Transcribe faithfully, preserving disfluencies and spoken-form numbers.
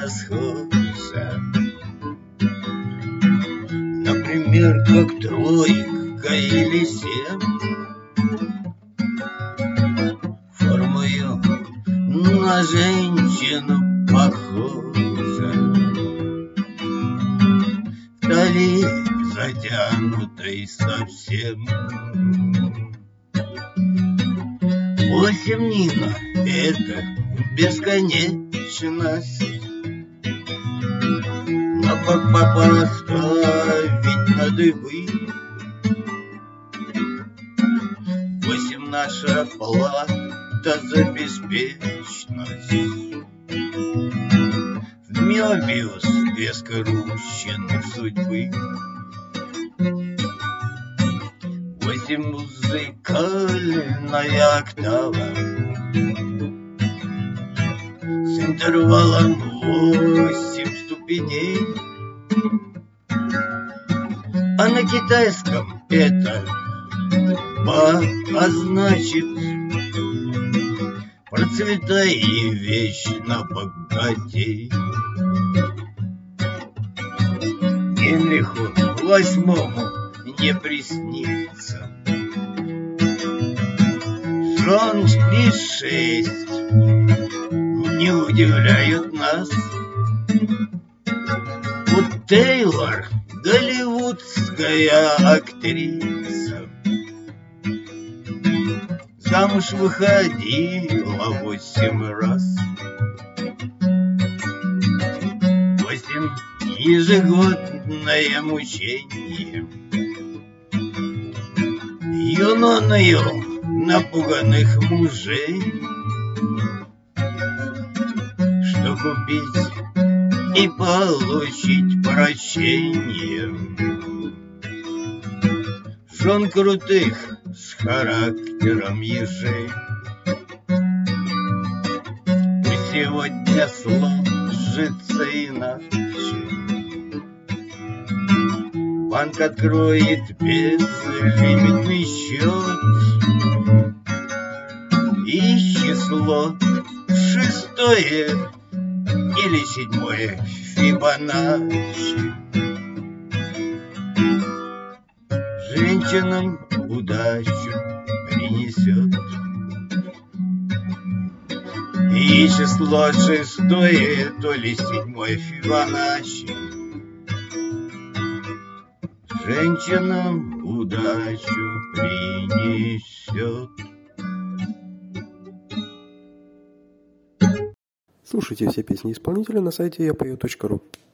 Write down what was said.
сходятся. Например, как тройка или семь. Формою на женщину похожа, вдали затянутой совсем. Восемь, Нина, это бесконечность. Но как поставить на дыбы? Восемь наша плата за беспечность. В Мёбиус две скрученных судьбы. Восемь музыкальная октава с интервалом восемь ступеней. А на китайском это ба, а значит процветай и вечно богатей. Генриху восьмому не приснится. Жен и шесть не удивляют нас. Вот Тейлор голливудская актриса, замуж выходила восемь раз. Восемь ежегодное мучение юноною напуганных мужей, что купить и получить прощение. Жен крутых с характером ежей. Пусть сегодня сложится иначе. Банк откроет безлимитный счет, и число шестое или седьмое Фибоначчи женщинам удачу принесет. И число шестое, то ли седьмое Фибоначчи женщинам удачу принесет. Слушайте все песни исполнителя на сайте я пою точка ру.